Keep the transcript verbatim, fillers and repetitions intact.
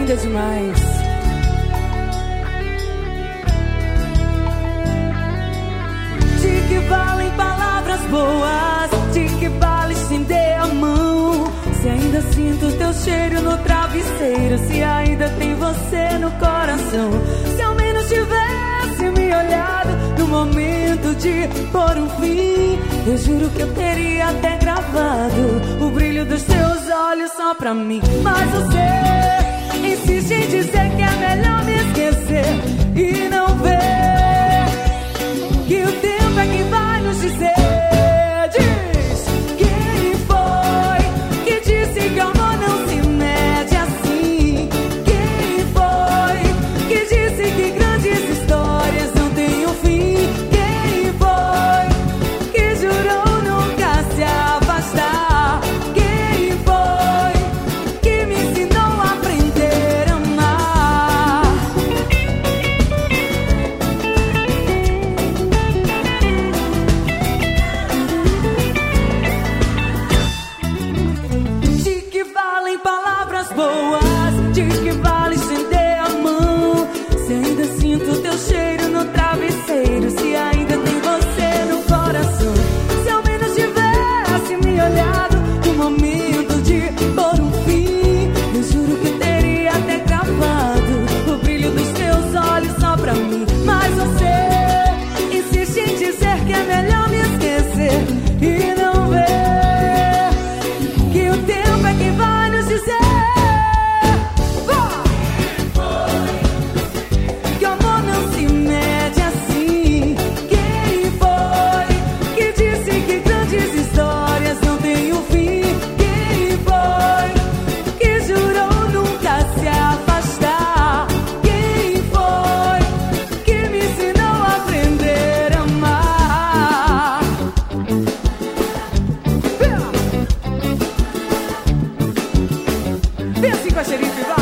linda demais. De que valem palavras boas? De que vale estender a mão? Se ainda sinto teu cheiro no travesseiro, se ainda tem você no coração. Se ao menos tivesse me olhado no momento de pôr um fim, eu juro que eu teria até gravado o brilho dos teus olhos só pra mim. Mas você insiste em dizer que é melhor me esquecer e não ver que o tempo é que vai nos dizer. Diz quem foi que disse que o amor não se mede assim. Quem foi que disse que grandes histórias não têm um fim. Quem foi que jurou nunca se afastar. Quem foi que me ensinou a aprender a amar. De que valem palavras boas? De que vale estender a mão? Se ainda sinto teu cheiro no travesseiro, se ainda tem você no coração. Se ao menos tivesse me olhado no momento de pôr um fim, eu juro que eu teria até gravado o brilho dos teus olhos só pra mim. Mas você insiste em dizer que é melhor me esquecer e não ver que o tempo é que vai nos dizer. Vai! Que o amor não se mede assim. Quem foi que disse que grandes histórias não têm um fim? Quem foi que jurou nunca se afastar? Quem foi que me ensinou a aprender a amar? Vem assim com a xerife, vai!